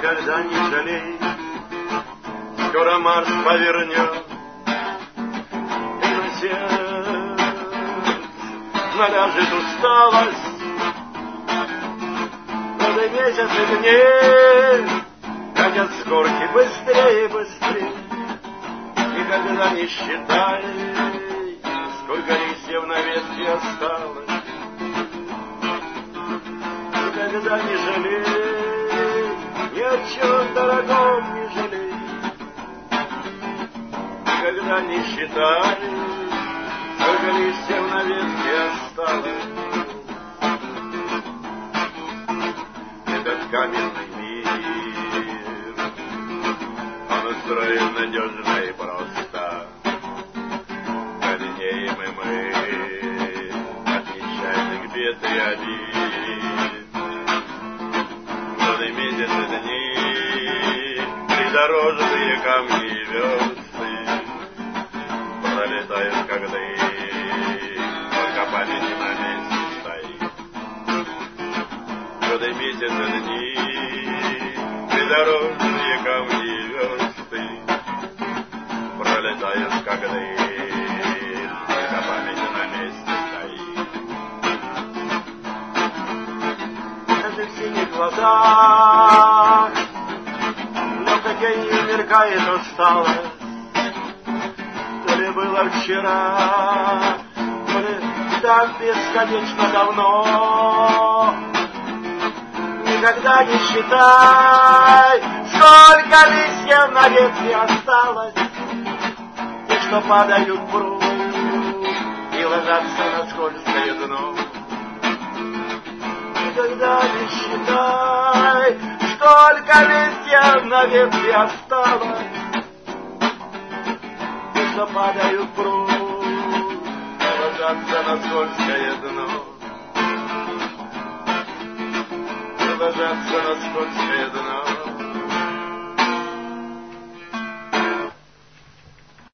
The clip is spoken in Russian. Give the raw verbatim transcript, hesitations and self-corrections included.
никогда не жалей, скоро Марс повернет, и на сердце наляжет усталость. Годы, месяцы, дней катят с горки быстрее и быстрее. Никогда не считай, сколько листьев на ветке осталось. Никогда не жалей, ни о чем дорогом не жалей. Никогда не считай, сколько листьев на ветке осталось. Этот каменный мир, он устроен надежно и просто. Голенеем и мы от нечаянных бед и обид. Годы, месяцы, дни, придорожные камни и версты пролетают, как дым, только память на месте стоит. Годы, месяцы, дни, придорожные камни и версты пролетают, как дым, только память на месте стоит. Даже в синих глазах легкой меркает усталость. То ли было вчера, то ли так бесконечно давно. Никогда не считай, сколько листьев на ветке осталось. Те, что падают в пруд и ложатся на скользкое дно. Никогда не считай, сколько листьев на ветке осталось. Те, что падают в пруд и ложатся на скользкое дно. Ложатся на скользкое дно.